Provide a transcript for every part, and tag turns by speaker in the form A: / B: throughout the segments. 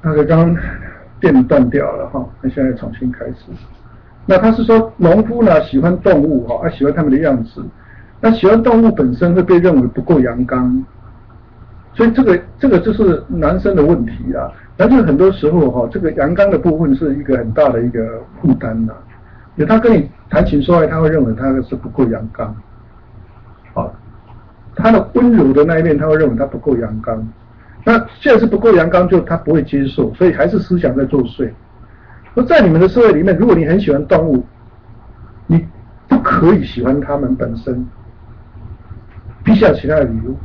A: 那个刚刚电断掉了哈，那现在重新开始。那他是说农夫呢喜欢动物哈，喜欢他们的样子，那喜欢动物本身会被认为不够阳刚，所以这个就是男生的问题啦。但是很多时候哈，这个阳刚的部分是一个很大的一个负担呐。因为他跟你谈情说爱，他会认为他是不够阳刚，啊，他的温柔的那一面，他会认为他不够阳刚。那既然是不够阳刚，就他不会接受，所以还是思想在作祟。而在你们的社会里面，如果你很喜欢动物，你不可以喜欢它们本身，必须要其他的理由，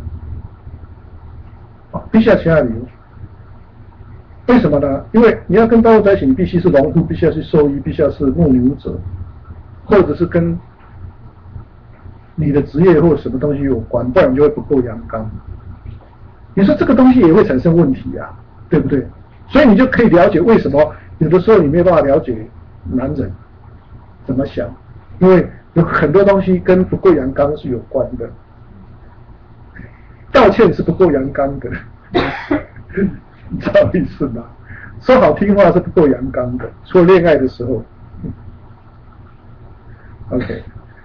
A: 必须要其他的理由。为什么呢？因为你要跟动物在一起，你必须是农夫，必须要是兽医，必须要是牧牛者，或者是跟你的职业或者什么东西有关，不然你就会不够阳刚。你说这个东西也会产生问题啊，对不对？所以你就可以了解为什么有的时候你没有办法了解男人怎么想，因为有很多东西跟不够阳刚是有关的。道歉是不够阳刚的，你知道意思吗？说好听话是不够阳刚的，除了恋爱的时候。OK，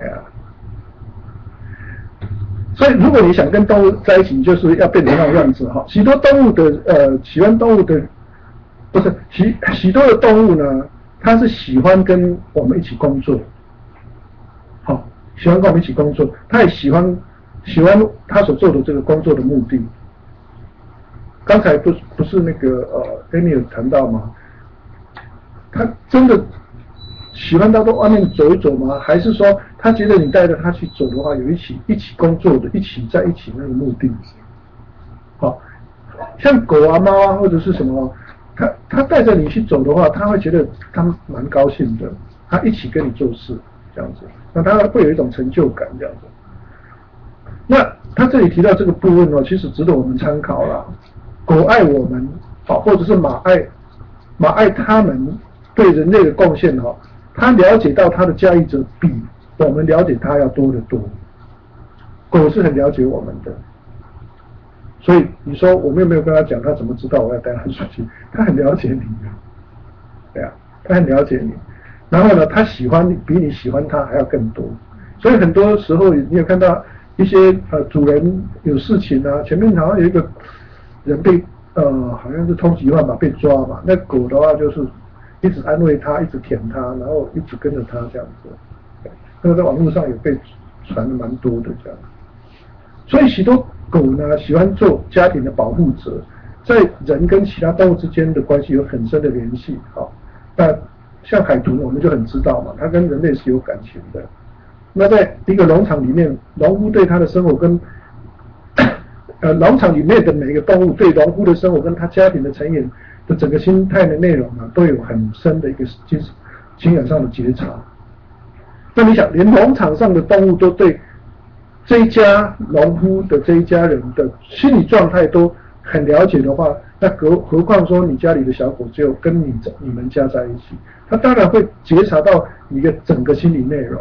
A: 所以如果你想跟动物在一起，你就是要变成那种样子哈。许多动物的喜欢动物的，不是许多的动物呢，它是喜欢跟我们一起工作，好，喜欢跟我们一起工作，它也喜欢他所做的这个工作的目的。刚才不是那个Amy 有谈到吗？他真的喜欢到外面走一走吗？还是说他觉得你带着他去走的话，有一起工作的，在一起那个目的？好，像狗啊、猫啊或者是什么，他带着你去走的话，他会觉得他蛮高兴的，他一起跟你做事这样子，那他会有一种成就感这样子。那他这里提到这个部分哦，其实值得我们参考啦。狗爱我们，好，或者是马爱他们对人类的贡献哈，他了解到他的加益者比我们了解他要多得多。狗是很了解我们的，所以你说我们有没有跟他讲，他怎么知道我要带他出去？他很了解你，对啊，他很了解你。然后呢，他喜欢你比你喜欢他还要更多。所以很多时候你有看到一些主人有事情啊，前面好像有一个人被好像是通缉犯吧，被抓嘛。那狗的话就是一直安慰他，一直舔他，然后一直跟着他这样子。那个在网络上有被传的蛮多的这样。所以许多狗呢喜欢做家庭的保护者，在人跟其他动物之间的关系有很深的联系。好，那像海豚我们就很知道嘛，它跟人类是有感情的。那在一个农场里面，农夫对他的生活跟农场里面的每个动物对农夫的生活跟他家庭的成员的整个心态的内容啊，都有很深的一个情感上的觉察。那你想，连农场上的动物都对这一家农夫的这一家人的心理状态都很了解的话，那何况说你家里的小狗只有跟你们家在一起，他当然会觉察到你的整个心理内容。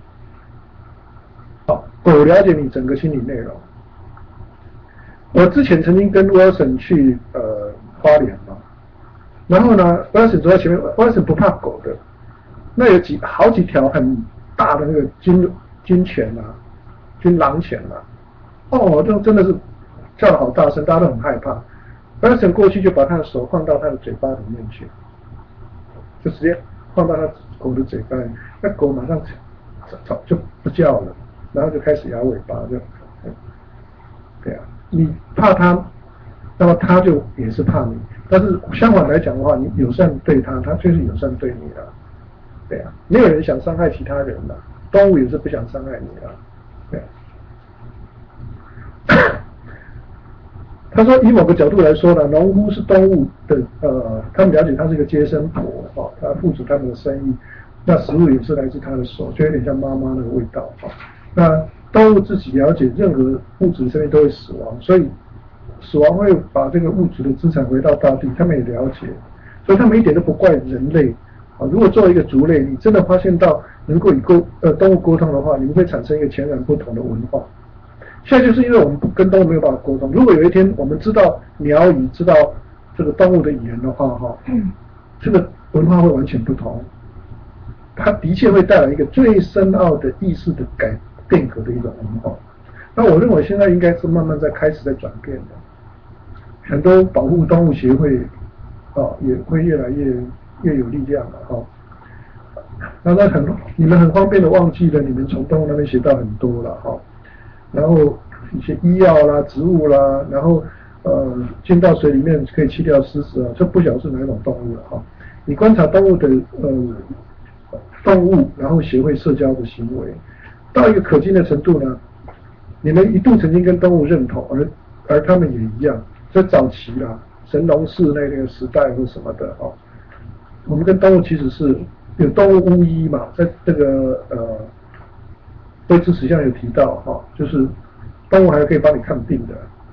A: 好，狗了解你整个心理内容。我之前曾经跟 Wilson 去花莲嘛，然后呢 Wilson 走在前面 ，Wilson 不怕狗的，那有好几条很大的那个军犬啊，军狼犬啊，哦，这真的是叫得好大声，大家都很害怕。Wilson 过去就把他的手放到他的嘴巴里面去，就直接放到他狗的嘴巴里，那狗马上就不叫了，然后就开始摇尾巴，就对啊。你怕他，那么他就也是怕你。但是相反来讲的话，你友善对他，他就是友善对你了。对啊，没有人想伤害其他人的，动物也是不想伤害你的。对啊。他说，以某个角度来说呢，农夫是动物的他们了解他是一个接生婆哦，他负责他们的生意，那食物也是来自他的手，就有点像妈妈那个味道哦。那动物自己了解，任何物质生命都会死亡，所以死亡会把这个物质的资产回到大地，他们也了解，所以他们一点都不怪人类啊。如果作为一个族类，你真的发现到能够与动物沟通的话，你们会产生一个全然不同的文化。现在就是因为我们跟动物没有办法沟通，如果有一天我们知道鸟语，知道这个动物的语言的话，哈，这个文化会完全不同。它的确会带来一个最深奥的意识的变革的一种文化。那我认为现在应该是慢慢开始在转变的。很多保护动物协会，也会越来越有力量了，那你们很方便的忘记了，你们从动物那边学到很多了，然后一些医药啦、植物啦，然后进到水里面可以去掉虱子啊，这不晓得是哪一种动物了，你观察动物的动物，然后学会社交的行为，到一个可敬的程度呢，你们一度曾经跟动物认同，而他们也一样，在早期啦，神农氏那个时代或什么的，我们跟动物其实是有动物巫医嘛，在这个灰知识上有提到，就是动物还可以帮你看病的。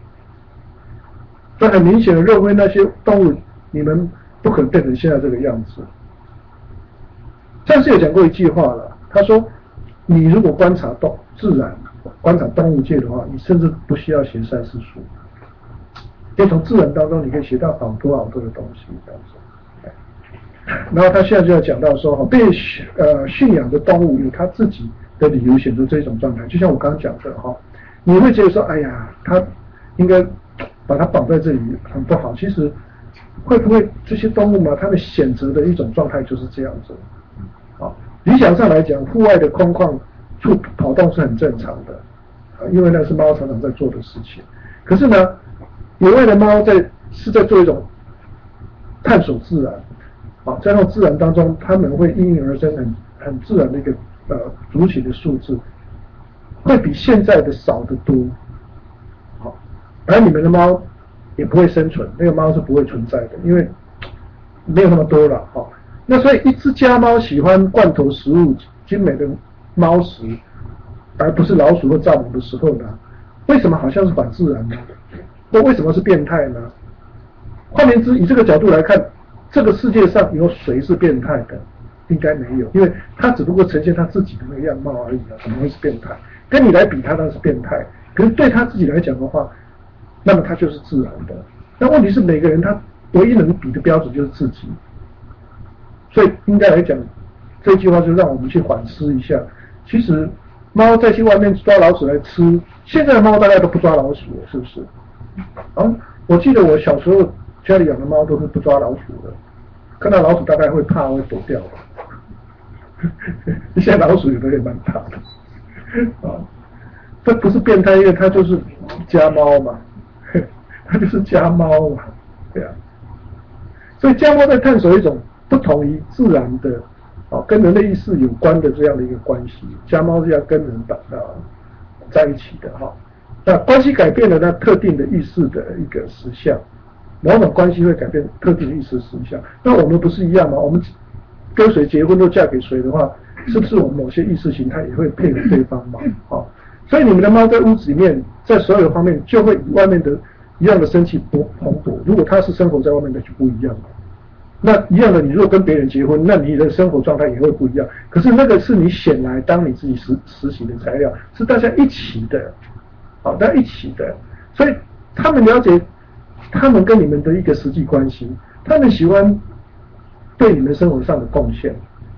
A: 但很明显的认为那些动物，你们不可能变成现在这个样子。上次有讲过一句话了，他说，你如果观察自然、观察动物界的话，你甚至不需要学3、4书，因为从自然当中你可以学到好多好多的东西，这样子。然后他现在就要讲到说，被驯养的动物有他自己的理由选择这种状态，就像我刚刚讲的，你会觉得说，哎呀，他应该把它绑在这里很不好。其实会不会这些动物嘛，它们选择的一种状态就是这样子。理想上来讲，户外的空旷处跑动是很正常的，因为那是猫常常在做的事情。可是呢，野外的猫是在做一种探索自然，在那种自然当中，它们会应运而生很自然的一个族群的数字，会比现在的少得多。而你们的猫也不会生存，那个猫是不会存在的，因为没有那么多了，那所以一只家猫喜欢罐头食物、精美的猫食，而不是老鼠或蚱蜢的时候呢？为什么好像是反自然呢？那为什么是变态呢？换言之，以这个角度来看，这个世界上有谁是变态的？应该没有，因为他只不过呈现他自己的那个样貌而已啊，怎么会是变态？跟你来比，他当然是变态。可是对他自己来讲的话，那么他就是自然的。那问题是每个人他唯一能比的标准就是自己。所以应该来讲，这句话就让我们去反思一下。其实猫再去外面抓老鼠来吃，现在的猫大概都不抓老鼠了，是不是？我记得我小时候家里养的猫都是不抓老鼠的，看到老鼠大概会怕，会躲掉的。现在老鼠有的也蛮怕的，这不是变态，因为它就是家猫嘛，它就是家猫嘛，对啊。所以家猫在探索一种不同于自然的，跟人类意识有关的这样的一个关系。家猫是要跟人在一起的，那关系改变了那特定的意识的一个实相，某种关系会改变特定的意识实相。那我们不是一样吗？我们跟谁结婚都嫁给谁的话，是不是我们某些意识形态也会配合对方嘛？所以你们的猫在屋子里面，在所有的方面就会与外面的一样的生气蓬勃。如果它是生活在外面的就不一样了。那一样的，你如果跟别人结婚，那你的生活状态也会不一样。可是那个是你选来当你自己实行的材料，是大家一起的，大家一起的。所以他们了解他们跟你们的一个实际关系，他们喜欢对你们生活上的贡献。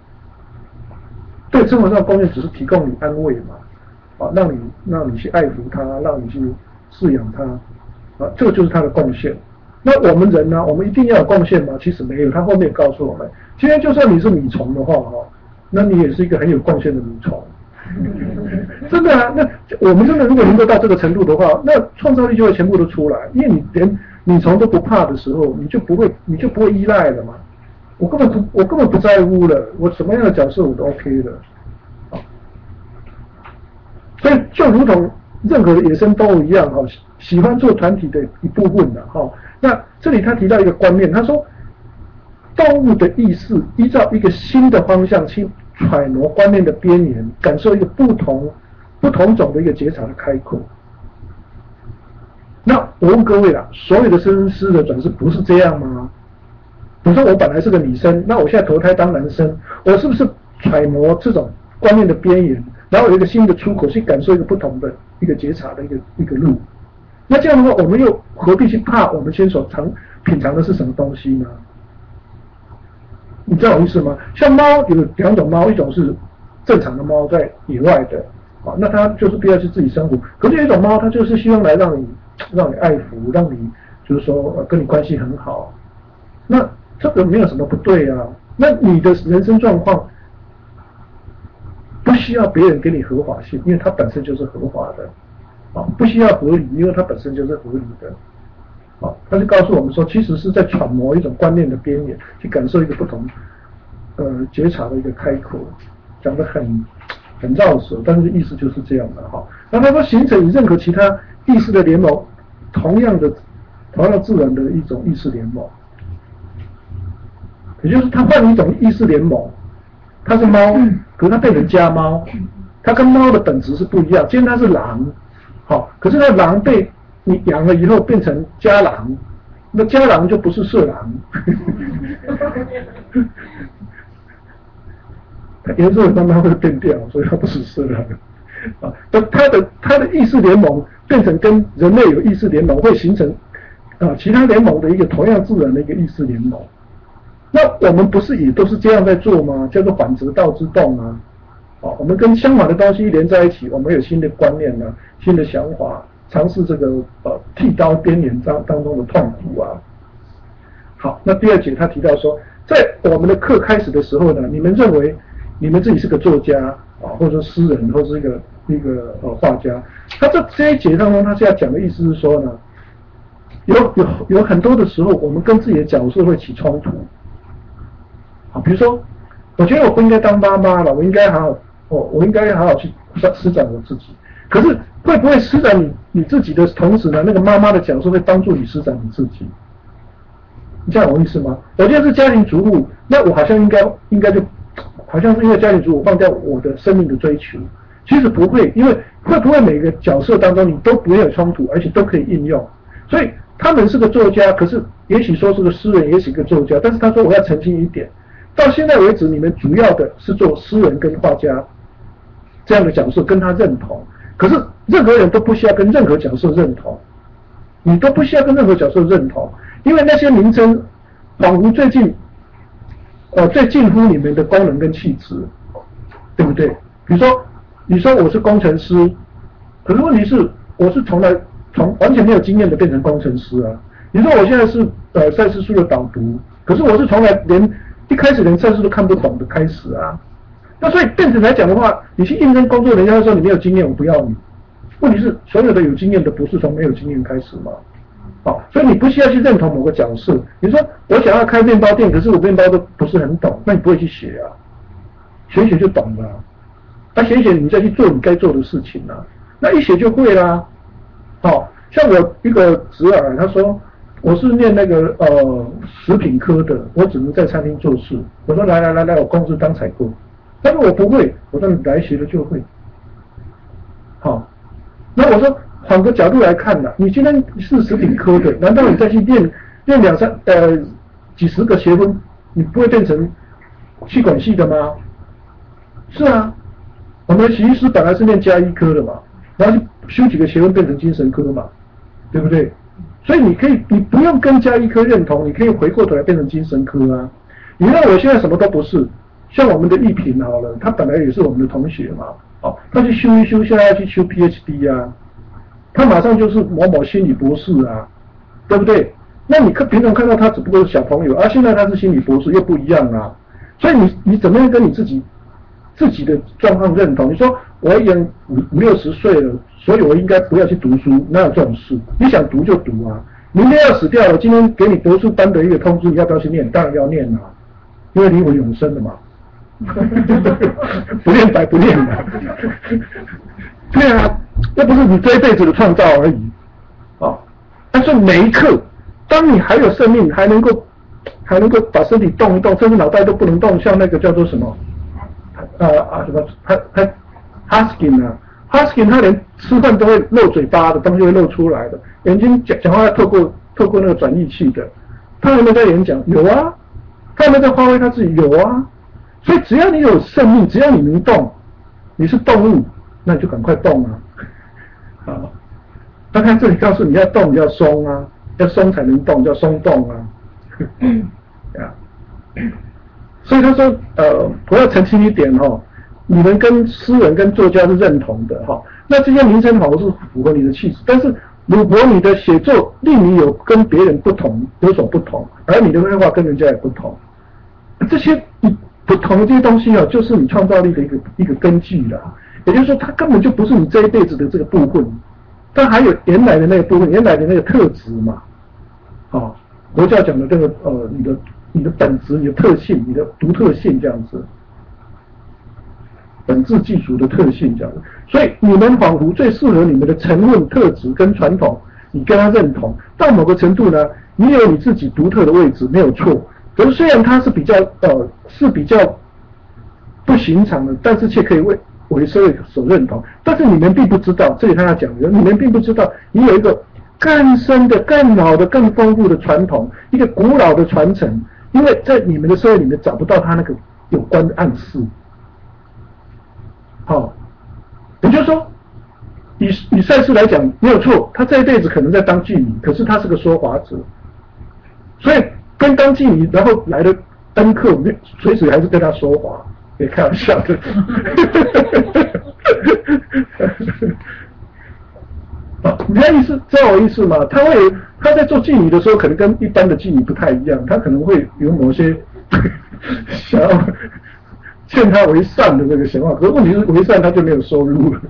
A: 对生活上的贡献只是提供你安慰嘛，让你去爱抚他，让你去饲养他，这个就是他的贡献。那我们人呢？我们一定要有贡献吗？其实没有。他后面告诉我们，今天就算你是米虫的话，那你也是一个很有贡献的米虫。真的啊，那我们真的如果能够到这个程度的话，那创造力就会全部都出来。因为你连米虫都不怕的时候，你就不会依赖了嘛。我根本不在乎了，我什么样的角色我都 OK 的。所以就如同任何的野生动物一样，喜欢做团体的一部分的，那这里他提到一个观念，他说动物的意识依照一个新的方向去揣摩观念的边缘，感受一个不同种的一个觉察的开阔。那我问各位啦，所有的生师的转世不是这样吗？比如说我本来是个女生，那我现在投胎当男生，我是不是揣摩这种观念的边缘，然后有一个新的出口去感受一个不同的一个觉察的一个路？那这样的话，我们又何必去怕我们先所品尝的是什么东西呢？你知道我意思吗？像猫有两种猫，一种是正常的猫在野外的，啊，那它就是必要去自己生活。可是有一种猫，它就是希望来让你爱抚，让你就是说跟你关系很好。那这个没有什么不对啊。那你的人生状况不需要别人给你合法性，因为它本身就是合法的，啊，不需要合理，因为它本身就是合理的。他就告诉我们说，其实是在揣摩一种观念的边缘，去感受一个不同觉察的一个开口，讲得很绕舌，但是意思就是这样的哈。那他说形成与任何其他意识的联盟，同样自然的一种意识联盟，也就是他换一种意识联盟，他是猫，可是他变成家猫，他跟猫的本质是不一样。今天他是狼，好，可是那狼被你养了以后变成家狼，那家狼就不是色狼，它颜色慢慢会变掉，所以它不是色狼啊。它的意识联盟变成跟人类有意识联盟，会形成其他联盟的一个同样自然的一个意识联盟。那我们不是也都是这样在做吗？叫做反则道之动啊。我们跟相反的东西连在一起，我们有新的观念啊，新的想法。尝试这个剃刀边缘当中的痛苦啊。好，那第二节他提到说，在我们的课开始的时候呢，你们认为你们自己是个作家啊，或者说诗人，或者是一个画家。他这一节当中，他是要讲的意思是说呢，有很多的时候，我们跟自己的角色会起冲突。好，比如说，我觉得我不应该当妈妈了，我应该好好去施展我自己。可是会不会施展你自己的同时呢？那个妈妈的角色会帮助你施展你自己，你这样有意思吗？我现在是家庭主妇，那我好像应该就好像是因为家庭主妇放掉我的生命的追求。其实不会，因为会不会每个角色当中你都不会有冲突，而且都可以应用。所以他们是个作家，可是也许说是个诗人，也许个作家，但是他说我要澄清一点，到现在为止你们主要的是做诗人跟画家这样的角色，跟他认同。可是任何人都不需要跟任何角色认同，你都不需要跟任何角色认同，因为那些名称仿佛最近近乎你们的功能跟气质，对不对？比如说你说我是工程师，可是问题是我是从完全没有经验的变成工程师啊。你说我现在是赛事书的导读，可是我是从来一开始连赛事都看不懂的开始啊。那所以变成来讲的话，你去应征工作，人家说你没有经验，我不要你。问题是所有的有经验的不是从没有经验开始吗？好，所以你不需要去认同某个角色。你说我想要开面包店，可是我面包都不是很懂，那你不会去学啊，学就懂了。那学你再去做你该做的事情啊，那一学就会啦。好，像我一个侄儿，他说我是念那个食品科的，我只能在餐厅做事。我说来，我公司当采购。但是我不会，我说你来学了就会。好，那我说换个角度来看呢，你今天是食品科的，难道你再去念几十个学分，你不会变成气管系的吗？是啊，我们的洗衣师本来是念家医科的嘛，然后就修几个学分变成精神科嘛，对不对？所以你不用跟家医科认同，你可以回过头来变成精神科啊。你让我现在什么都不是。像我们的艺平好了，他本来也是我们的同学嘛，他去修一修，现在要去修 PhD 啊，他马上就是某某心理博士啊，对不对？那你平常看到他只不过是小朋友，现在他是心理博士，又不一样啊。所以你怎么样跟你自己的状况认同？你说我已经50-60岁了，所以我应该不要去读书，哪有这种事？你想读就读啊，明天要死掉了，今天给你读书班的一个通知，你要不要去念？当然要念啊，因为灵魂永生的嘛。不念白不念的，对啊，那不是你这一辈子的创造而已啊！但是每一刻，当你还有生命，还能够把身体动一动，甚至脑袋都不能动，像那个叫做什么什么他 Huskin 啊 ，Huskin 他连吃饭都会露嘴巴的，东西会露出来的，眼睛讲话要透过那个转译器的，他有没有在演讲？有啊，他有没有在发挥他自己？有啊。所以只要你有生命，只要你能动，你是动物，那你就赶快动啊！他这里告诉你要动，你要松啊， 要松才能动，叫松动啊。所以他说，我要澄清一点哈，你们跟诗人跟作家是认同的哈。那这些名声好是符合你的气质，但是鲁伯你的写作令你有跟别人不同，有所不同，而你的绘画跟人家也不同。这些不同的这些东西啊，就是你创造力的一个根据啦。也就是说，它根本就不是你这一辈子的这个部分，它还有原来的那个部分，原来的那个特质嘛。佛教讲的这个你的本质、你的特性、你的独特性这样子，本质技术的特性这样子。所以你们仿佛最适合你们的沉稳特质跟传统，你跟他认同到某个程度呢，你有你自己独特的位置没有错。可是虽然它是比较不寻常的，但是却可以为社会所认同。但是你们并不知道，这里他讲的，你们并不知道，你有一个更深的、更老的、更丰富的传统，一个古老的传承，因为在你们的社会里面找不到他那个有关的暗示。也就是说，以赛斯来讲没有错，他这一辈子可能在当妓女，可是他是个说法者，所以跟当妓女然后来的恩客，随时还是跟他说话，别开玩笑的。你的意思，知道我意思吗？他在做妓女的时候，可能跟一般的妓女不太一样，他可能会有某些想要劝他为善的那个想法，可是问题是为善他就没有收入了。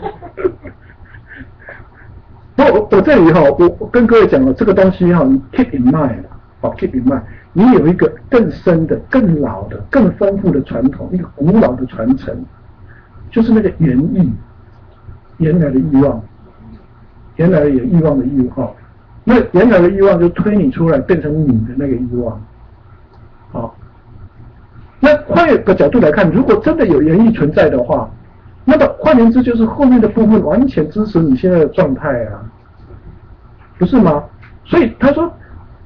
A: 我这里我跟各位讲了这个东西你 keep in mind keep in mind， 你有一个更深的、更老的、更丰富的传统，一个古老的传承，就是那个原意，原来的欲望，原来的欲望的欲望，那原来的欲望就推你出来，变成你的那个欲望。那换一个角度来看，如果真的有原意存在的话，那么换言之，就是后面的部分完全支持你现在的状态啊，不是吗？所以他说，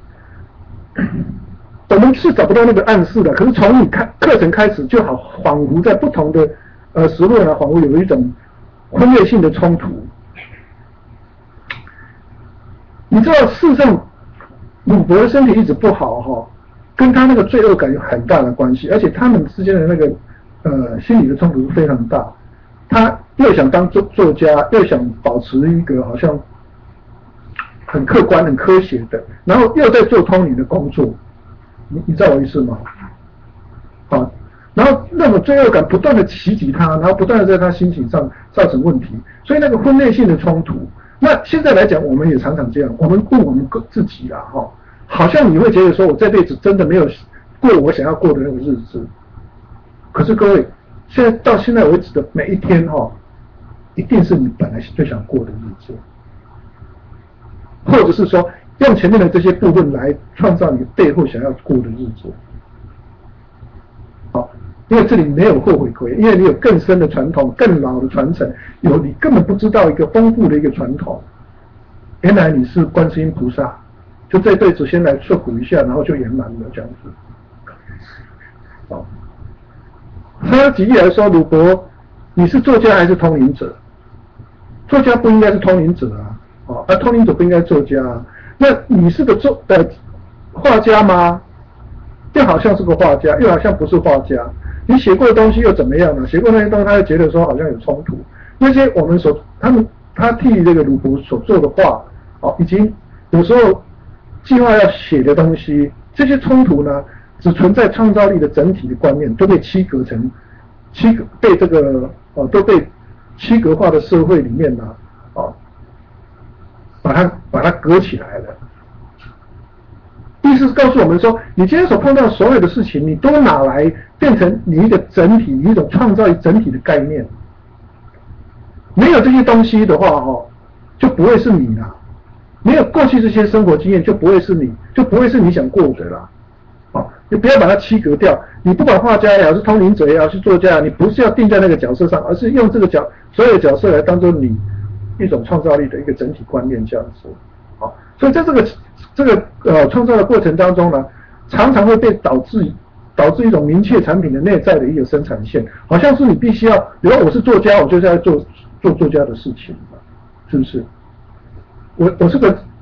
A: 我们是找不到那个暗示的，可是从你课程开始，就好仿佛在不同的时论啊，仿佛有一种分裂性的冲突。你知道，事实上，鲁伯的身体一直不好跟他那个罪恶感有很大的关系，而且他们之间的那个心理的冲突是非常大。他又想当作家，又想保持一个好像很客观、很科学的，然后又在做通灵的工作。你知道我意思吗？然后那种罪恶感不断的袭击他，然后不断的在他心情上造成问题，所以那个分裂性的冲突。那现在来讲，我们也常常这样，我们问我们自己啦好像你会觉得说，我这辈子真的没有过我想要过的那个日子。可是各位，现在到现在为止的每一天一定是你本来最想过的日子，或者是说用前面的这些部分来创造你背后想要过的日子。因为这里没有后悔亏，因为你有更深的传统、更老的传承，有你根本不知道一个丰富的一个传统。原来你是观世音菩萨，就这辈子先来受苦一下，然后就圆满了这样子。他举例来说，鲁伯，你是作家还是通灵者？作家不应该是通灵者而通灵者不应该作家啊。那你是个画家吗？又好像是个画家，又好像不是画家。你写过的东西又怎么样呢？写过那些东西，他就觉得说好像有冲突。那些我们他替这个鲁伯所做的画，以及有时候计划要写的东西，这些冲突呢，只存在创造力的整体的观念，都被被这个都被区隔化的社会里面呢，把它隔起来了。意思是告诉我们说，你今天所碰到的所有的事情，你都拿来变成你一个整体，你一种创造整体的概念。没有这些东西的话，就不会是你啦。没有过去这些生活经验，就不会是你，就不会是你想过的啦。你不要把它区隔掉。你不管画家也好，是通灵者也好，是作家，你不是要定在那个角色上，而是用这个所有的角色来当做你一种创造力的一个整体观念这样子。所以在这个创造的过程当中呢，常常会被导致一种明确产品的内在的一个生产线，好像是你必须要，比如我是作家，我就是要做作家的事情，是不是？我是个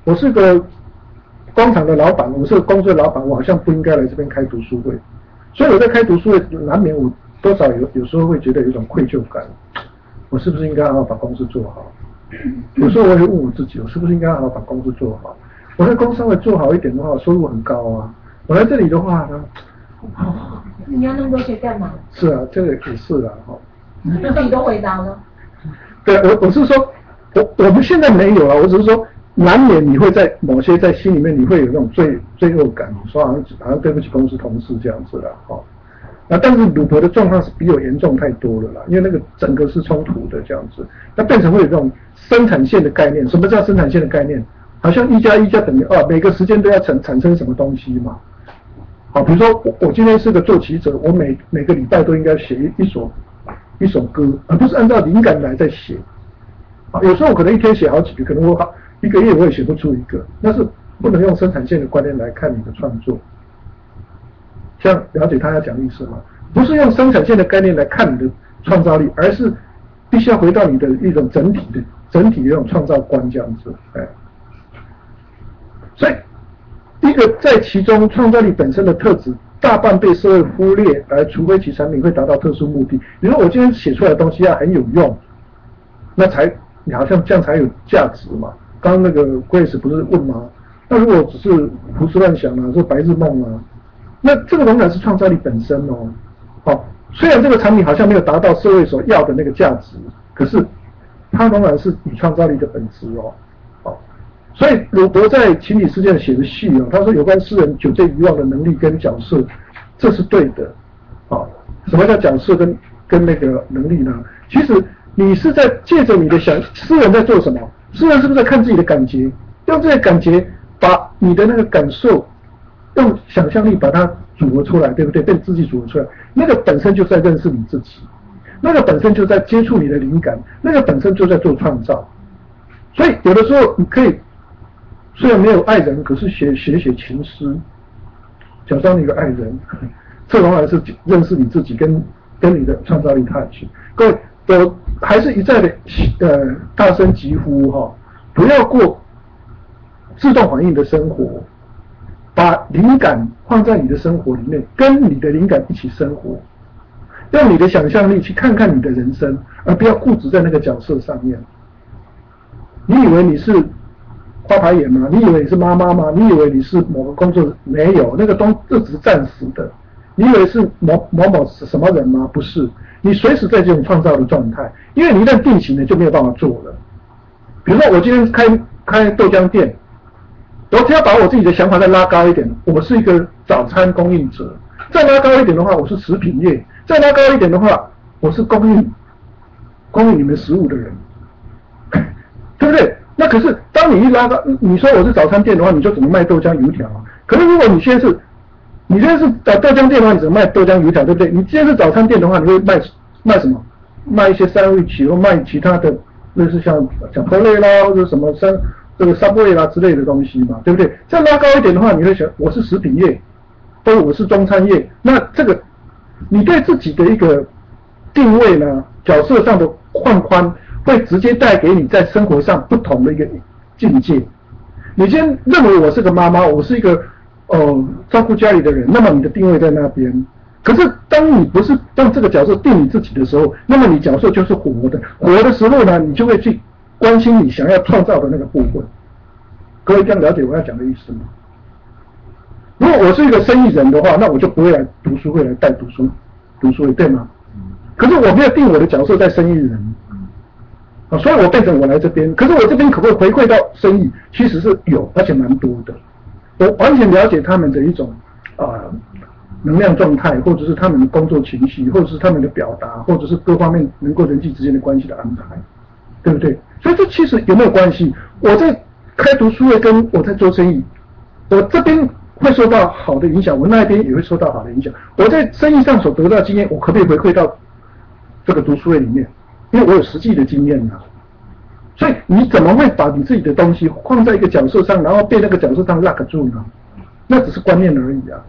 A: 我是个工厂的老板，我是个公司的老板，我好像不应该来这边开读书会，所以我在开读书会难免我多少有时候会觉得有一种愧疚感，我是不是应该好好把公司做好？有时候我也会问我自己，我是不是应该好好把公司做好？我在公司稍微做好一点的话，收入很高啊。我在这里的话呢，
B: 你要那么多钱干嘛？
A: 是啊，这个也是啦，哈。
B: 自己都回答了。
A: 对，我是说，我们现在没有啊，我只是说，难免你会在某些在心里面你会有那种罪恶感，说好像对不起公司同事这样子啦，哈。那但是鲁伯的状况是比我严重太多了啦，因为那个整个是冲突的这样子，那变成会有这种生产线的概念。什么叫生产线的概念？好像1+1等于2，每个时间都要产生什么东西嘛。好，比如说我今天是个作曲者，我每个礼拜都应该写一首歌，而不是按照灵感来在写。啊，有时候我可能一天写好几个，可能我一个月我也写不出一个，那是不能用生产线的观念来看你的创作。这样了解他要讲的意思吗？不是用生产线的概念来看你的创造力，而是必须要回到你的一种整体的一种创造观这样子，哎。所以，一个在其中创造力本身的特质，大半被社会忽略，而除非其产品会达到特殊目的。比如说我今天写出来的东西要很有用，那你好像这样才有价值嘛。刚刚那个 Grace 不是问吗？那如果只是胡思乱想啊，是白日梦啊，那这个仍然是创造力本身哦。好，虽然这个产品好像没有达到社会所要的那个价值，可是它仍然是你创造力的本质哦。所以鲁伯在《情理事件》写的序啊，他说有关诗人酒醉遗忘的能力跟角色，这是对的。好，什么叫角色跟那个能力呢？其实你是在借着你的诗人在做什么？诗人是不是在看自己的感觉？用这些感觉把你的那个感受，用想象力把它组合出来，对不对？被自己组合出来，那个本身就在认识你自己，那个本身就在接触你的灵感，那个本身就在做创造。所以有的时候你可以。虽然没有爱人，可是写情诗，假装你的爱人，这仍然是认识你自己跟你的创造力touch。各位，我还是一再的大声疾呼哈，不要过自动反应的生活，把灵感放在你的生活里面，跟你的灵感一起生活，用你的想象力去看看你的人生，而不要固执在那个角色上面。你以为你是花牌眼吗？你以为你是妈妈吗？你以为你是某个工作？没有，那个这只是暂时的。你以为是某什么人吗？不是，你随时在这种创造的状态，因为你一旦定型了就没有办法做了。比如说我今天开豆浆店，我只要把我自己的想法再拉高一点，我是一个早餐供应者；再拉高一点的话，我是食品业；再拉高一点的话，我是供应你们食物的人，对不对？那可是当你一拉高，你说我是早餐店的话，你就只能卖豆浆油条啊。可是如果你现在是豆浆店的话，你只能卖豆浆油条，对不对？你现在是早餐店的话，你会卖什么？卖一些sandwich或卖其他的，类似像Chipotle啦或者什么这个 Subway 啦之类的东西嘛，对不对？再拉高一点的话，你会想我是食品业，或者我是中餐业，那这个你对自己的一个定位呢，角色上的放宽，会直接带给你在生活上不同的一个境界。你先认为我是个妈妈，我是一个照顾家里的人，那么你的定位在那边。可是当你不是让这个角色定你自己的时候，那么你角色就是活的。活的时候呢，你就会去关心你想要创造的那个部分。各位这样了解我要讲的意思吗？如果我是一个生意人的话，那我就不会来读书会来带读书会，对吗？可是我没有定我的角色在生意人。所以我变成我来这边，可是我这边可不可以回馈到生意？其实是有，而且蛮多的。我完全了解他们的一种能量状态，或者是他们的工作情绪，或者是他们的表达，或者是各方面能够人际之间的关系的安排，对不对？所以这其实有没有关系？我在开读书会跟我在做生意，我这边会受到好的影响，我那边也会受到好的影响。我在生意上所得到的经验，我可不可以回馈到这个读书会里面？因为我有实际的经验啊，所以你怎么会把你自己的东西放在一个角色上，然后被那个角色上 lock 住呢？那只是观念而已啊。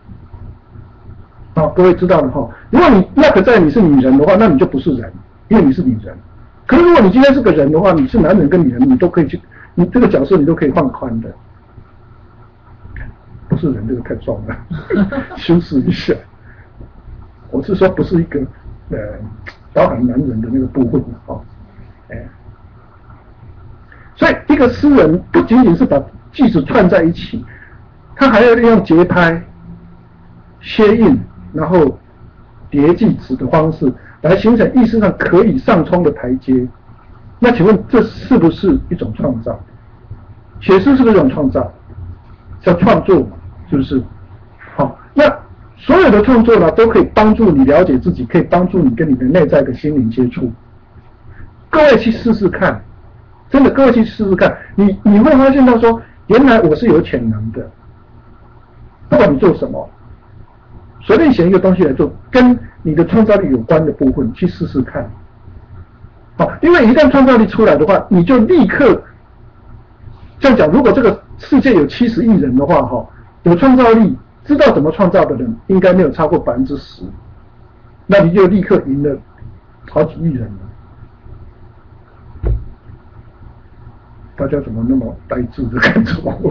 A: 好，各位知道了哈。如果你 lock 在你是女人的话，那你就不是人，因为你是女人。可是如果你今天是个人的话，你是男人跟女人，你都可以去你这个角色你都可以放宽的。不是人，这个太重了，修饰一下。我是说，不是一个包含男人的那个部分啊，所以一个诗人不仅仅是把句子串在一起，他还要利用节拍、谐韵，然后叠句子的方式来形成意识上可以上冲的台阶。那请问这是不是一种创造？写诗是不是一种创造？叫创作嘛，是不是？好，那所有的创作呢，都可以帮助你了解自己，可以帮助你跟你的内在的心灵接触。各位去试试看，真的，各位去试试看，你会发现到说，原来我是有潜能的。不管你做什么，随便选一个东西来做，跟你的创造力有关的部分，去试试看。好，因为一旦创造力出来的话，你就立刻这样讲，如果这个世界有70亿人的话，有创造力、知道怎么创造的人，应该没有超过10%，那你就立刻赢了好几亿人了。大家怎么那么呆滞的看着我？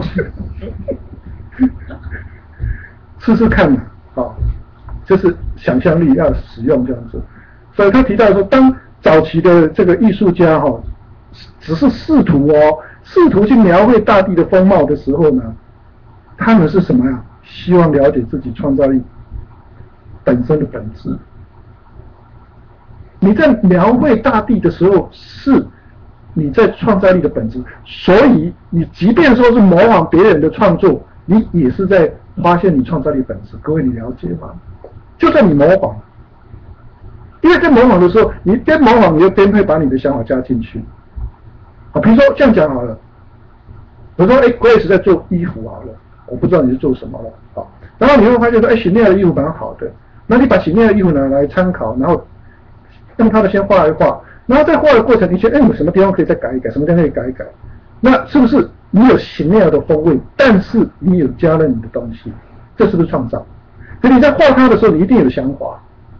A: 试试看嘛，好，就是想象力要使用这样子。所以他提到说，当早期的这个艺术家只是试图去描绘大地的风貌的时候呢，他们是什么呀？希望了解自己创造力本身的本质。你在描绘大地的时候，是你在创造力的本质，所以你即便说是模仿别人的创作，你也是在发现你创造力本质。各位，你了解吗？就算你模仿，因为在模仿的时候，你边模仿，你又边会把你的想法加进去。好，比如说这样讲好了，我说Grace 在做衣服好了，我不知道你是做什么了，好，然后你会发现说Chanel 的衣服蛮好的，那你把Chanel的衣服拿来参考，然后用它的先画一画，然后在画的过程，你觉得有什么地方可以再改一改，什么地方可以改一改，那是不是你有Chanel的风味，但是你有加了你的东西，这是不是创造？所以你在画它的时候，你一定有想法，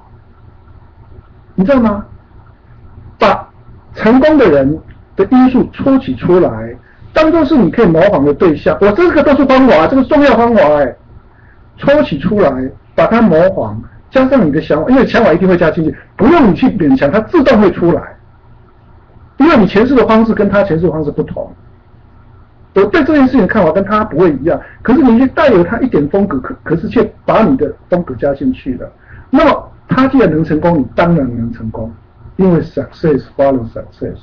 A: 你知道吗？把成功的人的因素抽取出来，当作是你可以模仿的对象。我这个都是方法，这个重要方法抽取出来，把它模仿，加上你的想法，因为想法一定会加进去，不用你去勉强，它自动会出来。因为你诠释的方式跟他诠释的方式不同，我对这件事情的看法跟他不会一样，可是你带有他一点风格，可是却把你的风格加进去了。那么他既然能成功，你当然能成功，因为 success follows success。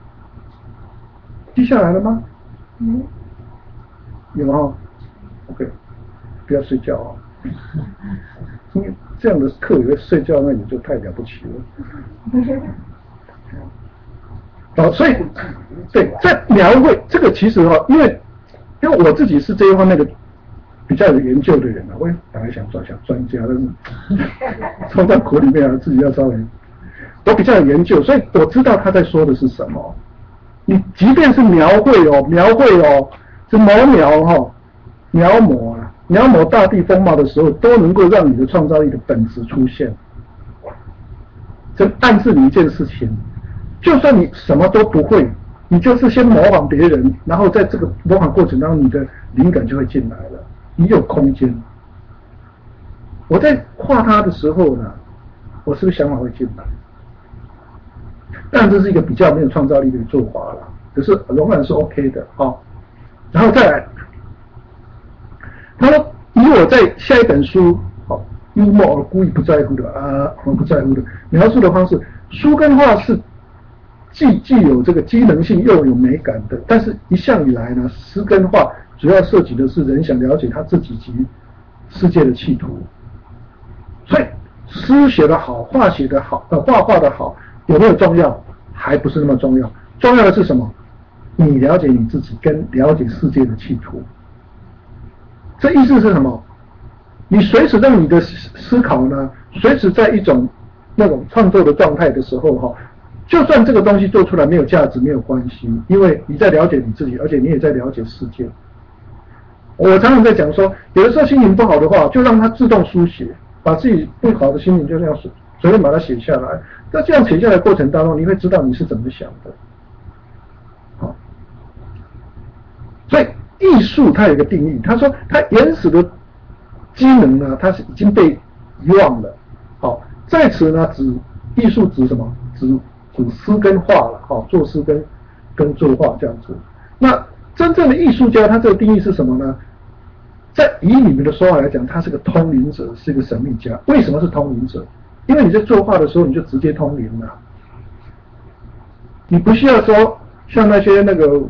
A: 记下来了吗？有吗 ？OK， 不要睡觉啊！因为这样的课也会睡觉，那也就太了不起了。好，所以对，在描绘这个其实因为我自己是这一方面的比较有研究的人我也本来想专家，但是冲到口里面自己要稍微，我比较有研究，所以我知道他在说的是什么。你即便是描绘是描摹大地风貌的时候，都能够让你的创造力的本质出现。这暗示你一件事情，就算你什么都不会，你就是先模仿别人，然后在这个模仿过程当中，你的灵感就会进来了，你有空间。我在画它的时候呢，我是不是想法会进来？当然这是一个比较没有创造力的做法了，可是仍然是 OK 的然后再来，他说以我在下一本书幽默而故意不在乎的不在乎的描述的方式，书跟画是既有这个机能性又有美感的，但是一向以来呢，诗跟画主要涉及的是人想了解他自己及世界的企图。所以诗写得好，画写得好，画得好，有没有重要？还不是那么重要。重要的是什么？你了解你自己跟了解世界的企图。这意思是什么？你随时让你的思考呢，随时在一种那种创作的状态的时候就算这个东西做出来没有价值没有关系，因为你在了解你自己，而且你也在了解世界。我常常在讲说，有的时候心情不好的话，就让它自动书写，把自己不好的心情就这样随便把它写下来。在这样写下来的过程当中，你会知道你是怎么想的。 所以艺术它有一个定义，他说它原始的机能呢，它是已经被遗忘了。好，在此呢，艺术指什么？指诗跟画了，好，作诗跟作画这样子。那真正的艺术家，他这个定义是什么呢？以你们的说法来讲，他是个通灵者，是一个神秘家。为什么是通灵者？因为你在作画的时候，你就直接通灵了，你不需要说像那些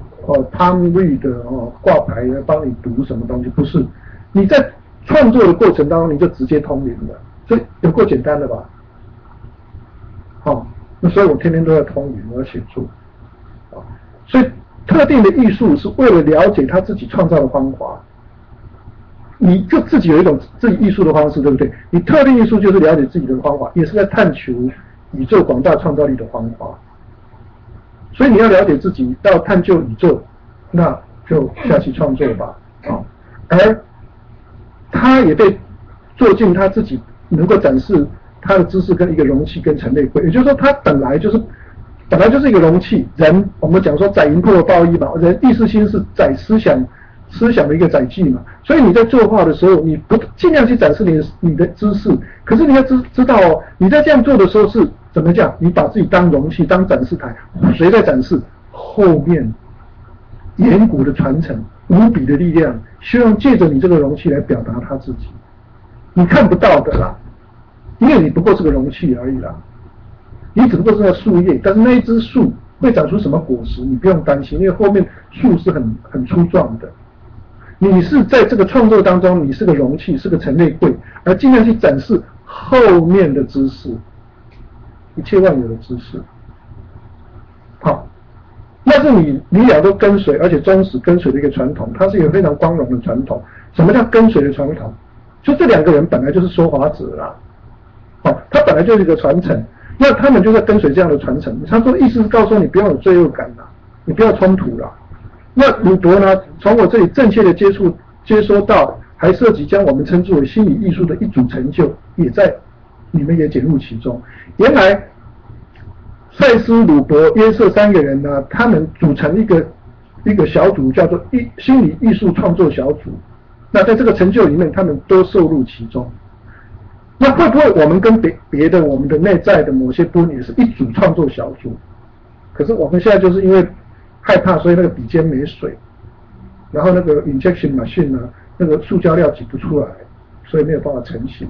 A: Palm Read 挂牌来帮你读什么东西，不是，你在创作的过程当中你就直接通灵了，所以有够简单的吧？好，那所以我天天都在通灵，我要写作，所以特定的艺术是为了了解他自己创造的方法。你就自己有一种自己艺术的方式，对不对？你特定艺术就是了解自己的方法，也是在探求宇宙广大创造力的方法。所以你要了解自己，要探究宇宙，那就下去创作吧。而他也被做进他自己能够展示他的知识跟一个容器跟陈列柜，也就是说他本来就是一个容器。人我们讲说载银破抱一嘛，人意识心是载思想的一个载具嘛，所以你在作画的时候，你不尽量去展示你的知识，可是你要知道哦，你在这样做的时候是怎么讲？你把自己当容器，当展示台，谁在展示？后面远古的传承，无比的力量，希望借着你这个容器来表达他自己，你看不到的啦，因为你不过是个容器而已啦，你只不过是那树叶，但是那一枝树会长出什么果实，你不用担心，因为后面树是很粗壮的。你是在这个创作当中，你是个容器，是个陈列柜，而尽量去展示后面的知识，一切万有的知识。好，那是你俩都跟随，而且忠实跟随的一个传统，它是一个非常光荣的传统。什么叫跟随的传统？就这两个人本来就是说法者啦，好，他本来就是一个传承，那他们就在跟随这样的传承。他说意思是告诉你不要有罪恶感啦，你不要冲突啦。那鲁伯呢，从我这里正确的接收到，还涉及将我们称之为心理艺术的一组成就，你们也卷入其中。原来塞斯、鲁伯、约瑟三个人呢，他们组成一个小组，叫做心理艺术创作小组。那在这个成就里面，他们都受入其中。那会不会我们跟别的我们的内在的某些部分也是一组创作小组？可是我们现在就是因为害怕，所以那个笔尖没水，然后那个 injection machine 呢，那个塑胶料挤不出来，所以没有办法成型。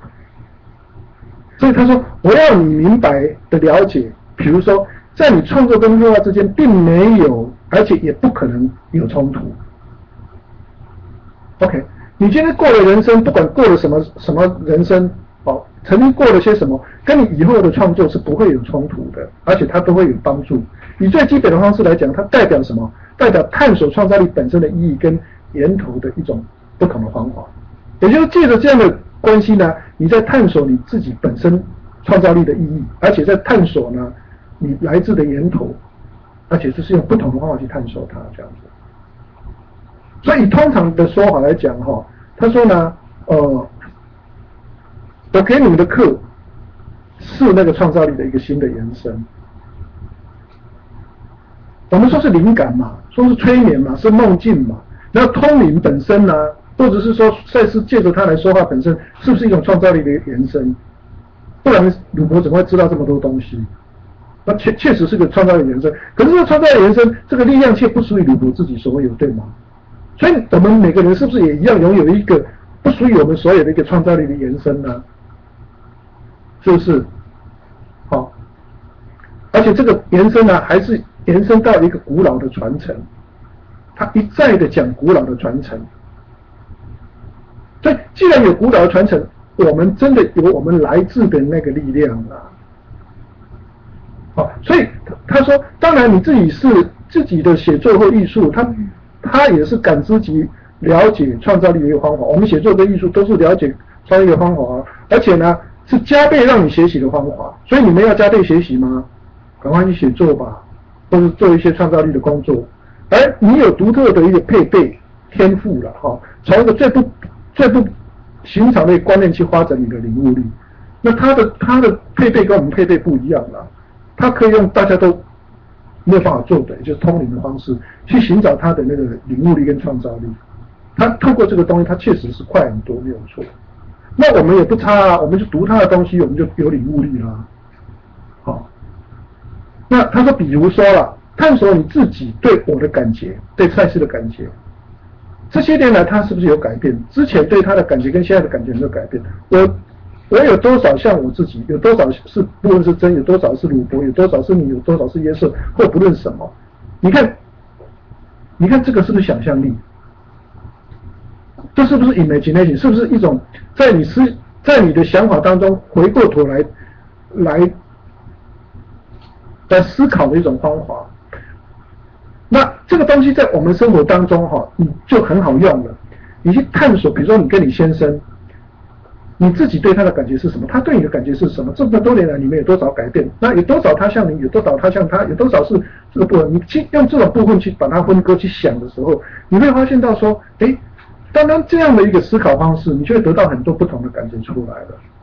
A: 所以他说，我要你明白的了解，比如说在你创作跟绘画之间并没有，而且也不可能有冲突。OK， 你今天过的人生，不管过了什么人生，曾经过了些什么，跟你以后的创作是不会有冲突的，而且它都会有帮助。以最基本的方式来讲，它代表什么？代表探索创造力本身的意义跟源头的一种不同的方法。也就是借着这样的关系呢，你在探索你自己本身创造力的意义，而且在探索呢你来自的源头，而且这是用不同的方法去探索它，这样子。所以通常的说法来讲他说呢我给你们的课是那个创造力的一个新的延伸。我们说是灵感嘛，说是催眠嘛，是梦境嘛。然后通灵本身呢，或者是说赛斯借着它来说话本身，是不是一种创造力的延伸？不然鲁伯怎么会知道这么多东西？那确实是个创造力延伸。可是这个创造力延伸，这个力量却不属于鲁伯自己所有，对吗？所以我们每个人是不是也一样拥有一个不属于我们所有的一个创造力的延伸呢？是不是？好，而且这个延伸呢，还是延伸到一个古老的传承，他一再的讲古老的传承。所以既然有古老的传承，我们真的有我们来自的那个力量啊。好，所以他说，当然你自己是自己的写作或艺术，他也是感知及了解创造力的一个方法。我们写作跟艺术都是了解创造力的方法，而且呢是加倍让你学习的方法。所以你们要加倍学习吗？赶快去写作吧，或是做一些创造力的工作。而你有独特的一个配备天赋了从一个最不寻常的观念去发展你的领悟力。那他的配备跟我们配备不一样了，他可以用大家都没有办法做的，也就是通灵的方式，去寻找他的那个领悟力跟创造力。他透过这个东西，他确实是快很多，没有错。那我们也不差啊，我们就读他的东西，我们就有领悟力啦。好，那他说，比如说了，探索你自己对我的感觉，对赛事的感觉，这些年来他是不是有改变？之前对他的感觉跟现在的感觉有没有改变？我有多少像我自己？有多少是不论是真？有多少是鲁伯？有多少是你？有多少是耶稣？或不论什么？你看这个是不是想象力？这是不是 imagination？ 是不是一种在你的想法当中回过头来思考的一种方法？那这个东西在我们生活当中你就很好用了。你去探索，比如说你跟你先生。你自己对他的感觉是什么？他对你的感觉是什么？这么多年来，你们有多少改变？那有多少他像你？有多少他像他？有多少是这个部分？你去用这种部分去把它分割去想的时候，你会发现到说，单单这样的一个思考方式，你就会得到很多不同的感觉出来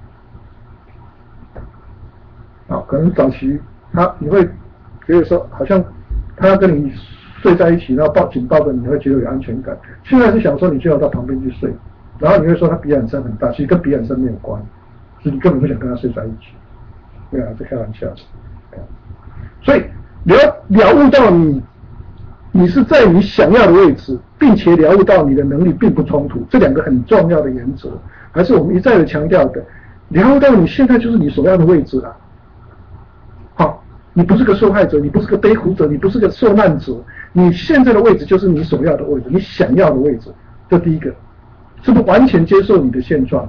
A: 了。可能早期你会觉得说，好像他要跟你睡在一起，然后紧抱着你，会觉得有安全感。现在是想说，你最好到旁边去睡。然后你会说他鼻梁声很大，其实跟鼻梁声没有关，所以你根本不想跟他睡在一起。对啊，这开玩笑。所以了悟到你是在你想要的位置，并且了悟到你的能力并不冲突，这两个很重要的原则，还是我们一再的强调的。了悟到你现在就是你所要的位置了。好，你不是个受害者，你不是个悲苦者，你不是个受难者，你现在的位置就是你所要的位置，你想要的位置。这第一个。是不是完全接受你的现状？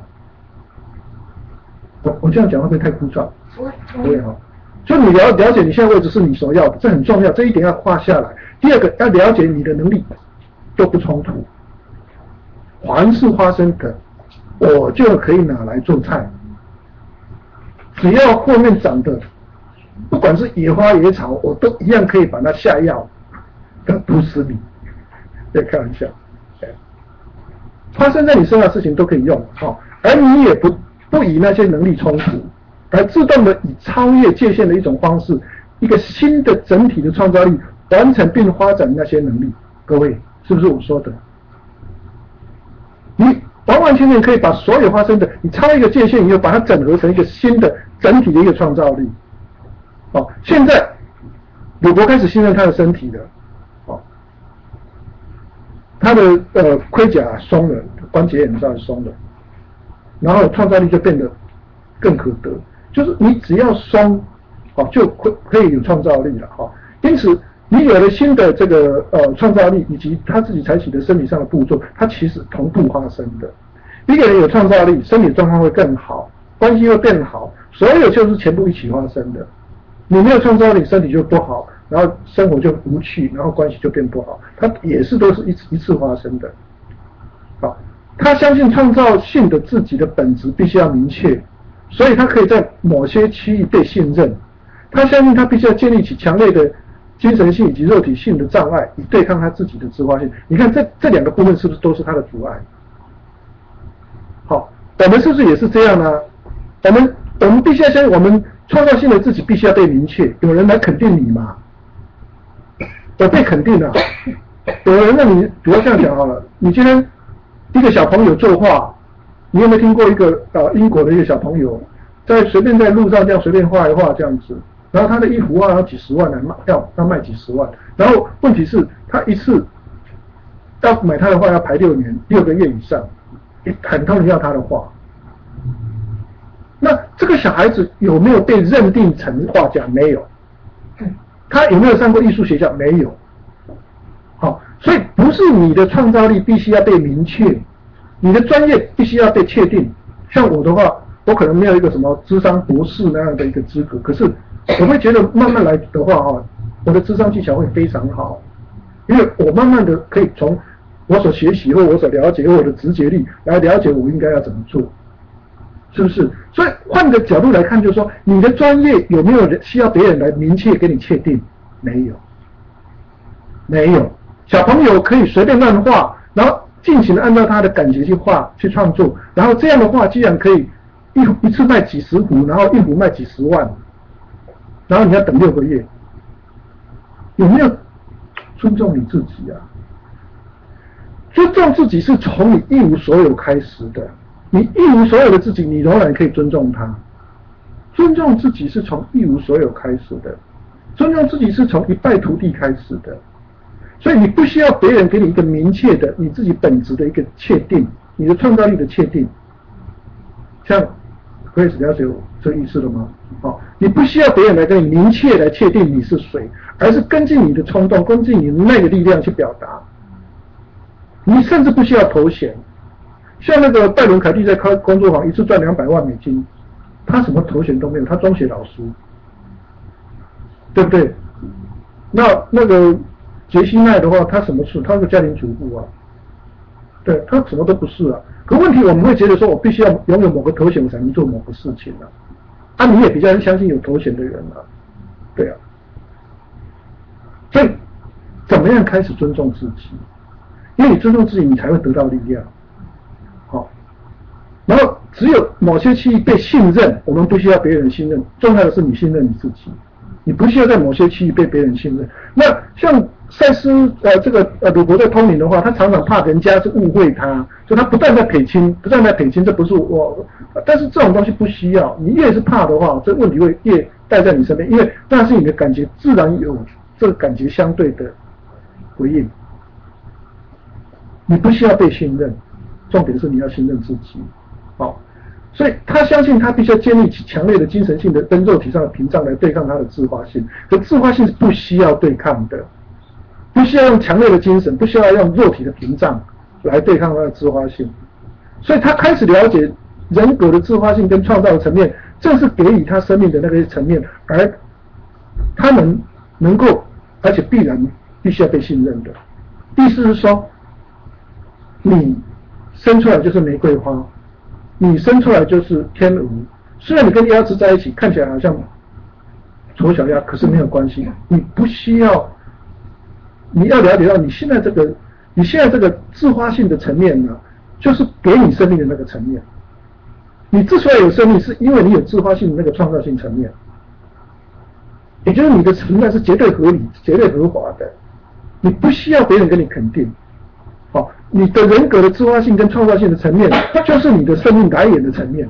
A: 我这样讲会不会太枯燥？不会哈。就你了解你现在位置是你所要的，这很重要，这一点要画下来。第二个要了解你的能力都不冲突，凡是发生的，我就可以拿来做菜。只要后面长的，不管是野花野草，我都一样可以把它下药，要毒死你。别开玩笑。发生在你身上的事情都可以用，而你也不以那些能力冲突，而自动的以超越界限的一种方式，一个新的整体的创造力完成并发展那些能力。各位，是不是我说的？你完完全全可以把所有发生的，你超越一个界限以后，把它整合成一个新的整体的一个创造力。现在鲁伯开始信任他的身体了。他的盔甲松了，关节也稍微松了，然后创造力就变得更可得。就是你只要松，就可以有创造力了因此，你有了新的这个创造力，以及他自己采取的身体上的步骤，它其实同步发生的。一个人有创造力，身体状况会更好，关系会更好，所有就是全部一起发生的。你没有创造力，身体就不好。然后生活就无趣，然后关系就变不好，它也是都是一次发生的。他相信创造性的自己的本质必须要明确，所以他可以在某些区域被信任。他相信他必须要建立起强烈的精神性以及肉体性的障碍，以对抗他自己的自发性。你看这两个部分是不是都是他的阻碍？我们是不是也是这样呢？我们必须要相信，我们创造性的自己必须要被明确，有人来肯定你嘛？我被肯定了，有人让你，比如这样讲好了，你今天一个小朋友作画，你有没有听过一个英国的一个小朋友，随便在路上这样随便画一画这样子，然后他的一幅画要几十万来要卖几十万，然后问题是他一次要买他的画要排6个月以上，很多人要他的画。那这个小孩子有没有被认定成画家？没有。他有没有上过艺术学校？没有。所以不是你的创造力必须要被明确，你的专业必须要被确定。像我的话，我可能没有一个什么諮商博士那样的一个资格，可是我会觉得慢慢来的话我的諮商技巧会非常好，因为我慢慢的可以从我所学习或我所了解或我的直觉力来了解我应该要怎么做。是不是？所以换个角度来看，就是说你的专业有没有需要别人来明确给你确定？没有，没有。小朋友可以随便乱画，然后尽情的按照他的感觉去画、去创作，然后这样的画既然可以一次卖几十幅，然后一幅卖几十万，然后你要等6个月， 有没有尊重你自己啊？尊重自己是从你一无所有开始的，你一无所有的自己，你仍然可以尊重他。尊重自己是从一无所有开始的，尊重自己是从一败涂地开始的，所以你不需要别人给你一个明确的你自己本质的一个确定，你的创造力的确定。像 Grace 了解这个意思了吗？你不需要别人来跟你明确来确定你是谁，而是根据你的冲动，根据你的那个力量去表达。你甚至不需要头衔，像那个拜伦凯蒂在开工作坊一次赚200万美金，他什么头衔都没有，他中学老师，对不对？那个杰西奈的话，他什么事？他是家庭主妇啊，对，他什么都不是啊。可问题我们会觉得说，我必须要拥有某个头衔，我才能做某个事情啊。你也比较相信有头衔的人啊，对啊。所以怎么样开始尊重自己？因为你尊重自己，你才会得到力量。好，然后只有某些区域被信任，我们不需要别人信任，重要的是你信任你自己。你不需要在某些区域被别人信任。那像赛斯鲁伯在通灵的话，他常常怕人家是误会他，所以他不断在撇清，这不是我。但是这种东西不需要，你越是怕的话，这问题会越带在你身边，因为那是你的感觉，自然有这个感觉相对的回应。你不需要被信任，重点是你要信任自己。好，所以他相信他必须要建立起强烈的精神性的跟肉体上的屏障来对抗他的自发性，可自发性是不需要对抗的，不需要用强烈的精神，不需要用肉体的屏障来对抗他的自发性。所以他开始了解人格的自发性跟创造的层面，正是给予他生命的那个层面，而他们能够，而且必须要被信任的。意思是说，你生出来就是玫瑰花，你生出来就是天鹅。虽然你跟鸭子在一起，看起来好像丑小鸭，可是没有关系。你不需要，你要了解到你现在这个自发性的层面呢，就是给你生命的那个层面。你之所以有生命，是因为你有自发性的那个创造性层面，也就是你的存在是绝对合理、绝对合法的，你不需要别人给你肯定。好，你的人格的自发性跟创造性的层面，就是你的生命来源的层面。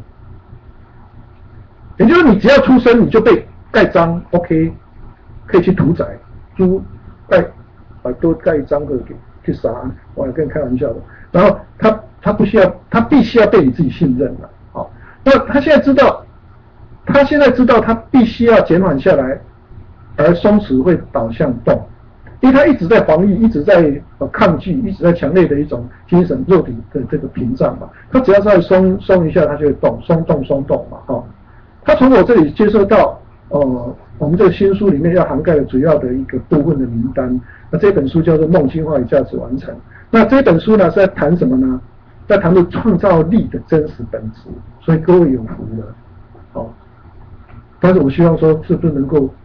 A: 也就是你只要出生，你就被盖章 ，OK， 可以去屠宰猪，把多盖一张的去杀，我跟你开玩笑的。然后他必须要被你自己信任了。好，那他现在知道他必须要减缓下来，而松弛会导向动。因为他一直在防御，一直在抗拒，一直在强烈的一种精神肉体的这个屏障嘛。他只要稍微松一下，他就会动，松动嘛。他从我这里接收到我们这个新书里面要涵盖的主要的一个部分的名单。那这本书叫做《梦境化与价值完成》。那这本书呢是在谈什么呢？在谈论创造力的真实本质。所以各位有福了。但是我希望说，是不是能够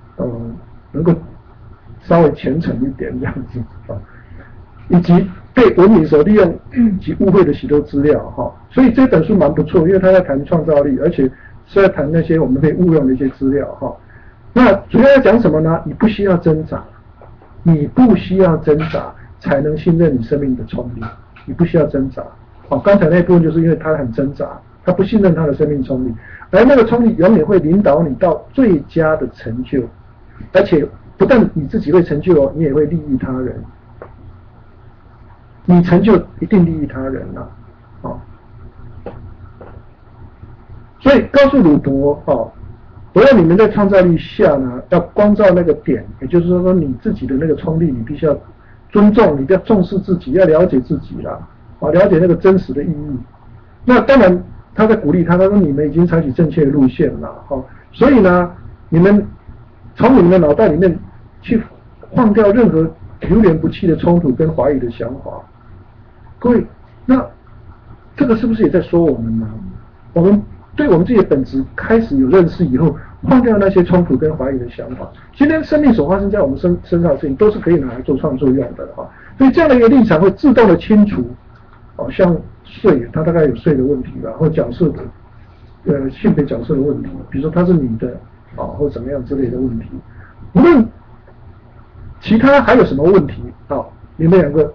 A: 稍微虔诚一点这样子以及被文明所利用及误会的许多资料所以这本书蛮不错，因为他在谈创造力，而且是在谈那些我们被误用的一些资料那主要要讲什么呢？你不需要挣扎，才能信任你生命的冲力，你不需要挣扎。刚才那一部分就是因为他很挣扎，他不信任他的生命冲力，而那个冲力永远会领导你到最佳的成就，而且不但你自己会成就你也会利益他人。你成就一定利益他人所以告诉鲁伯我要你们在创造力下呢，要光照那个点，也就是说你自己的那个冲力，你必须要尊重，你要重视自己，要了解自己啦，了解那个真实的意义。那当然他在鼓励他说你们已经采取正确的路线了所以呢，你们从你们的脑袋里面去放掉任何流连不弃的冲突跟怀疑的想法。各位，那这个是不是也在说我们呢？我们对我们自己的本质开始有认识以后，放掉那些冲突跟怀疑的想法。今天生命所发生在我们身上的事情，都是可以拿来做创作用的所以这样的一个立场会自动的清除像税，他大概有税的问题吧，或角色的性别角色的问题，比如说他是女的或怎么样之类的问题。无论其他还有什么问题？好，你们两个，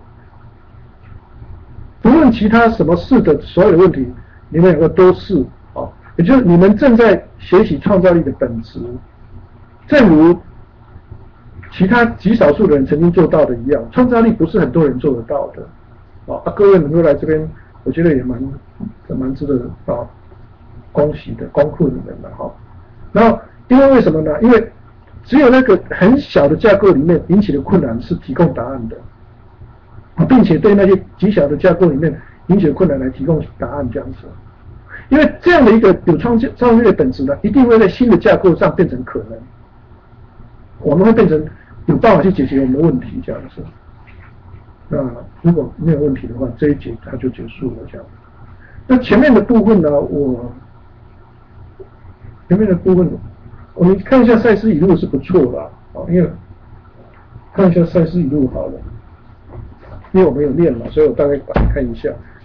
A: 不论其他什么事的所有的问题，你们两个都是也就是你们正在学习创造力的本质，正如其他极少数的人曾经做到的一样，创造力不是很多人做得到的各位能够来这边，我觉得也蛮值得恭喜的，恭贺你们的然后因为什么呢？因为只有那个很小的架构里面引起的困难是提供答案的，并且对那些极小的架构里面引起的困难来提供答案，这样子。因为这样的一个有创造力的本质呢，一定会在新的架构上变成可能，我们会变成有办法去解决我们的问题，这样子。那如果没有问题的话，这一节它就结束了，这样。那前面的部分呢，我们看一下赛斯语录是不错的因为看一下赛斯语录好了，因为我们有念嘛，所以我大概把它看一下。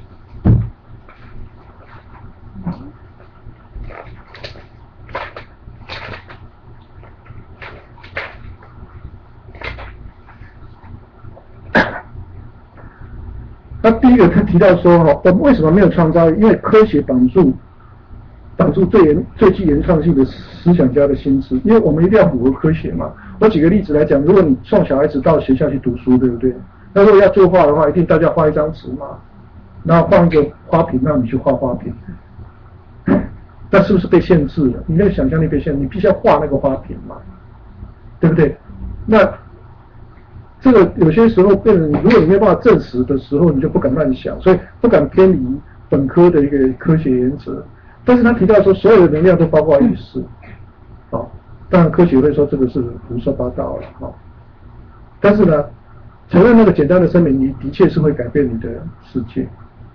A: 那第一个他提到说我们为什么没有创造力？因为科学绑住最具原创性的思想家的心智，因为我们一定要符合科学嘛。我举个例子来讲，如果你送小孩子到学校去读书，对不对？那如果要作画的话，一定大家画一张纸嘛，然后放一个花瓶让你去画花瓶，那是不是被限制了？你那个想象力被限制，你必须要画那个花瓶嘛，对不对？那这个有些时候变成，如果你没有办法证实的时候，你就不敢乱想，所以不敢偏离本科的一个科学原则。但是他提到说，所有的能量都包括意识，当然科学会说这个是胡说八道了，但是呢，承认那个简单的声明，你的确是会改变你的世界。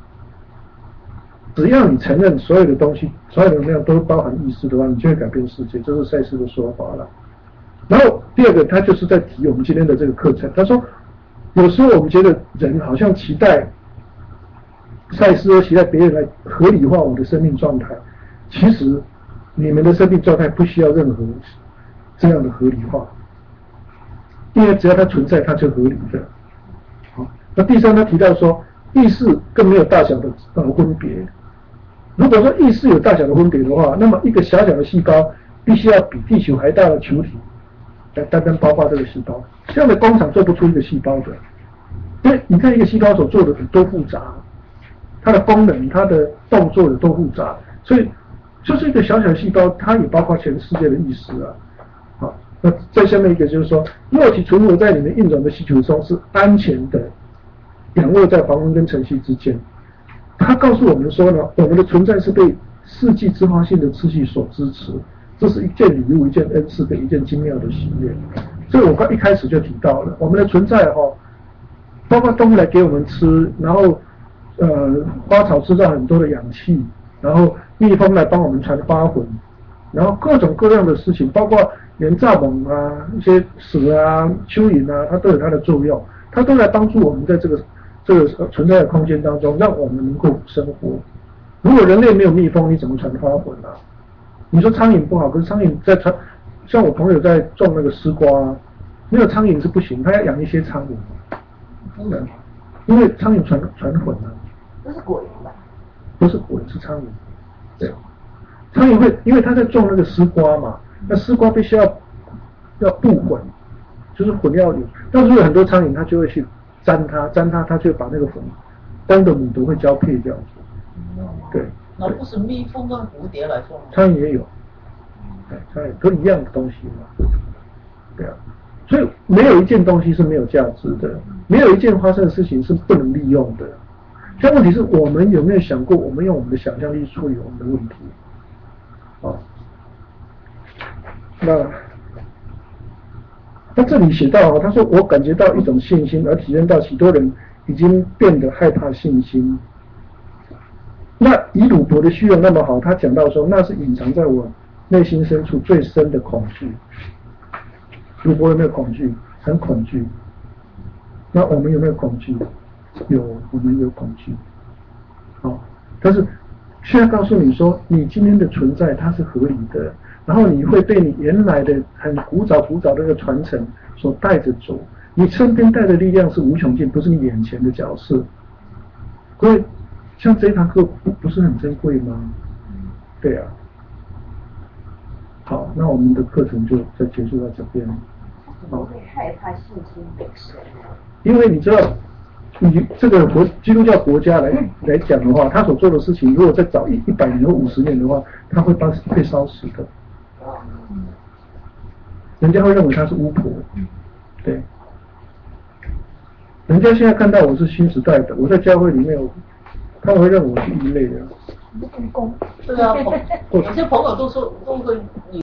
A: 只要你承认所有的东西，所有的能量都包含意识的话，你就会改变世界，这是赛斯的说法了。然后第二个，他就是在提我们今天的这个课程。他说，有时候我们觉得人好像期待赛斯，期待别人来合理化我的生命状态。其实你们的生命状态不需要任何这样的合理化，因为只要它存在，它就合理的。那第三，他提到说，意识更没有大小的分别。如果说意识有大小的分别的话，那么一个小小的细胞必须要比地球还大的球体来单单包括这个细胞，这样的工厂做不出一个细胞的。因为你看一个细胞所做的有多复杂，它的功能、它的动作有多复杂，所以就是一个小小的细胞，它也包括全世界的意识好，那再下面一个就是说，肉体存活在你们运转的星球中是安全的，仰卧在黄昏跟晨曦之间。他告诉我们说呢，我们的存在是被世纪之化性的秩序所支持，这是一件礼物、一件恩赐跟一件精妙的喜悦。所以我刚一开始就提到了，我们的存在包括动物来给我们吃，然后花草制造很多的氧气，然后蜜蜂来帮我们传花粉，然后各种各样的事情，包括连蚱蜢啊、一些蛇啊、蚯蚓啊，它都有它的作用，它都来帮助我们在这个存在的空间当中，让我们能够生活。如果人类没有蜜蜂，你怎么传花粉啊？你说苍蝇不好，可是苍蝇在传，像我朋友在种那个丝瓜没有苍蝇是不行，他要养一些苍蝇，因为苍蝇传粉
B: 那是果蝇吧？
A: 不是果蝇，是苍蝇。对，苍蝇会，因为他在种那个丝瓜嘛，那丝瓜必须要布混，就是混要有。但是有很多苍蝇，它就会去沾它，它就把那个粉公的母的会交配这样子。对。
C: 那不是蜜蜂跟蝴蝶来说吗？
A: 苍蝇也有，苍蝇都一样的东西嘛。对啊，所以没有一件东西是没有价值的，没有一件发生的事情是不能利用的。但问题是我们有没有想过，我们用我们的想象力处理我们的问题？那这里写到他说我感觉到一种信心，而体验到许多人已经变得害怕信心。那以鲁伯的虚荣那么好，他讲到说那是隐藏在我内心深处最深的恐惧。鲁伯有没有恐惧？很恐惧。那我们有没有恐惧？有，我们有恐惧。但是现在告诉你说，你今天的存在它是合理的，然后你会被你原来的很古早的那个传承所带着走， 你身边带的力量是无穷尽，不是你眼前的角色。所以像这一堂课不是很珍贵吗？对啊。好，那我们的课程就结束到这边。
B: 怎么会害怕信心本身呢？
A: 因为你知道，你这个基督教国家来讲的话，他所做的事情，如果再早100年或50年的话，他会被烧死的。人家会认为他是巫婆，对。人家现在看到我是新时代的，我在教会里面，他们会认为我是异类的。
C: 对啊，有些朋友都说都会。